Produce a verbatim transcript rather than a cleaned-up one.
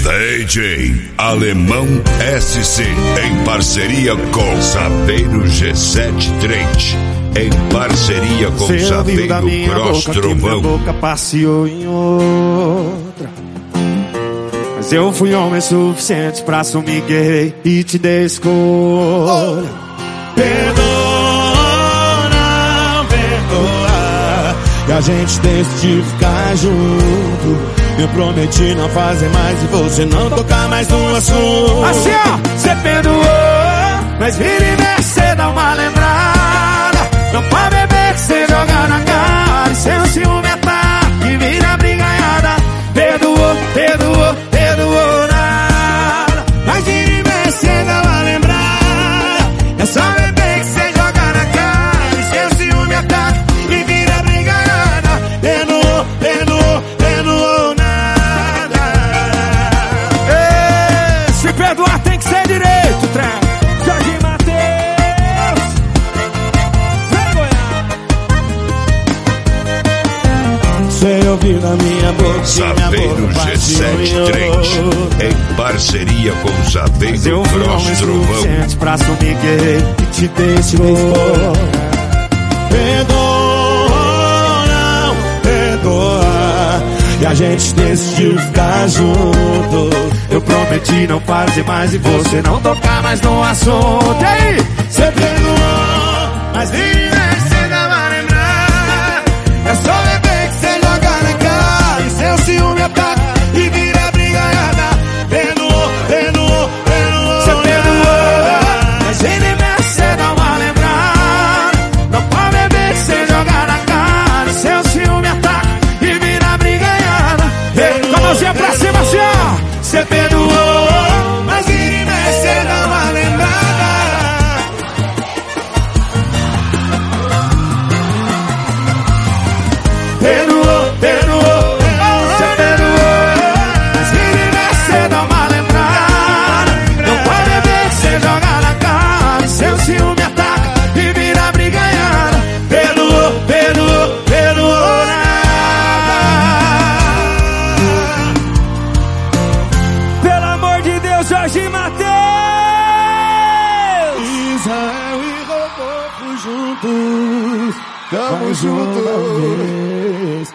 D J Alemão S C, em parceria com Saveiro G sete Trent, em parceria com Cê ouviu da Saveiro minha Cross boca Trovão. que minha boca passeou em outra, mas eu fui homem suficiente pra assumir que errei e te dei escolha. Perdoa, não perdoa, e a gente decidiu ficar junto. Eu prometi não fazer mais e você não tocar mais no assunto. Assim ó, cê perdoou, mas vira e mexe, cê dá uma lembrada. Não pode beber que cê joga na cara, e seu ciúme ataca e vira brigaiada. Perdoou, perdoou, perdoou nada, mas vira e mexe, cê dá uma lembrada. É só beber que cê joga na cara, e seu ciúme ataca e vira brigaiada. Perdoou, perdoou, perdoou nada. Se perdoar tem que ser direito, trem. Jorge Mateus, vergonha. Cê ouviu na minha boca, Saveiro G sete Trent, em parceria com Saveiro Cross Trovão. Pra assumir que errei e te deixo expor. Perdoa, não perdoa, e a gente decidiu ficar junto. Eu prometi não fazer mais e você não tocar mais no assunto. E aí? Cê perdoou, mas vira e mexe, cê dá uma lembrada. É só beber que cê joga na cara, e seu ciúme ataca e vira brigaiada. Perdoou, perdoou, perdoou. Cê perdoou, mas vira e mexe, cê dá uma lembrada. Não pode beber que cê joga na cara, e seu ciúme ataca e vira brigaiada. Com a mãozinha pra cima, assim ó. Cê perdoou, mas vira e mexe, cê dá uma lembrada. Perdoou, perdoou, cê perdoou, mas vira e mexe, cê dá uma lembrada. Não pode beber que cê joga na cara, e seu ciúme ataca e vira brigaiada. Perdoou, perdoou, perdoou nada. Pelo amor de Deus, Jorge Mateus! Israel e Rodolfo juntos, tamo juntos.